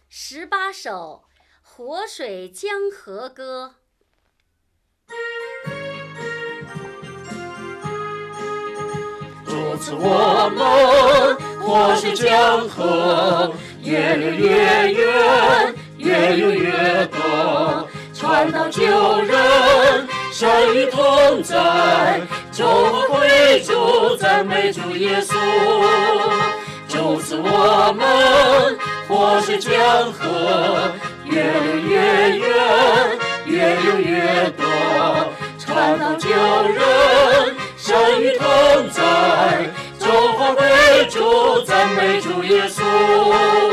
18首活水江河歌。 主赐我们活水江河，越流越远，越游越多，传道救人，生与同在，救和归主，赞美主耶稣。主赐我们活水江河，越流越远，越游越多，传道救人，生与同在，救和归主，赞美主耶稣。